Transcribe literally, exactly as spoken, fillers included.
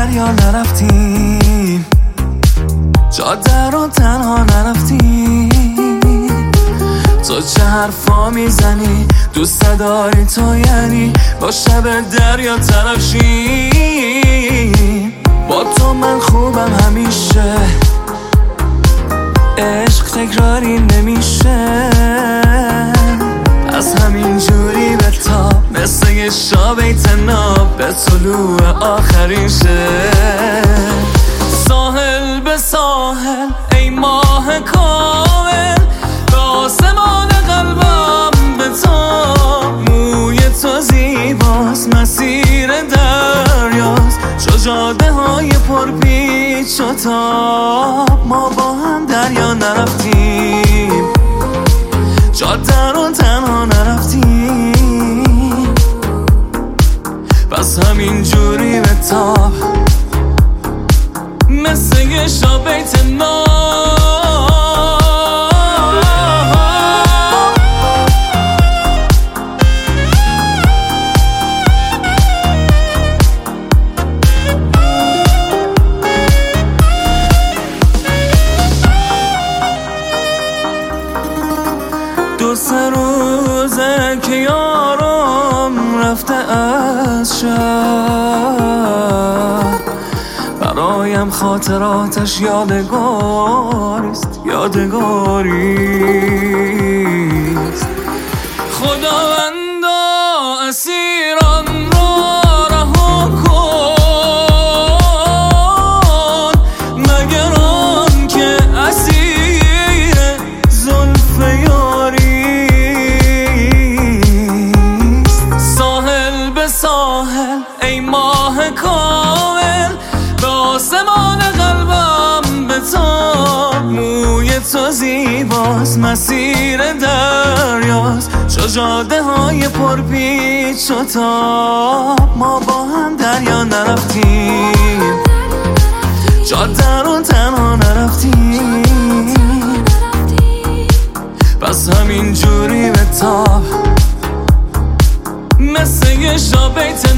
دریا نرفتیم، جاده رو تنها نرفتیم. تو چه حرفا میزنی؟ دوست داری تو یعنی با شب دریا طرف شیم. با تو من خوبم همیشه، عشق تکراری نمیشه. از همین جوری به تاب مثل یه شابه تناب به طلوع آخرین شب. ساحل به ساحل ای ماه کامل، به آسمان قلبم به تا. موی تو زیباست مسیر دریاست، چو جاده های پرپیچ و تاب. ما با هم دریا نرفتیم، جاده رو تنها نرفتیم. پس همین جوری به تاب مثل یه شابه تناب. دو سه روزه که یارم رفته از شهر، برایم خاطراتش یادگاریست یادگاریست. خداوندا اسیران رو رها کن، مگر آن که اسیر زلف یاریست. ساحل به ساحل ای ماه کامل، به آسمان قلبم به تا. موی تو زیباست مسیر دریاست، چو جاده های پرپیچ و تاب. ما با هم دریا نرفتیم، جاده رو تنها نرفتیم. پس همین جوری به تاب مثل یه شابه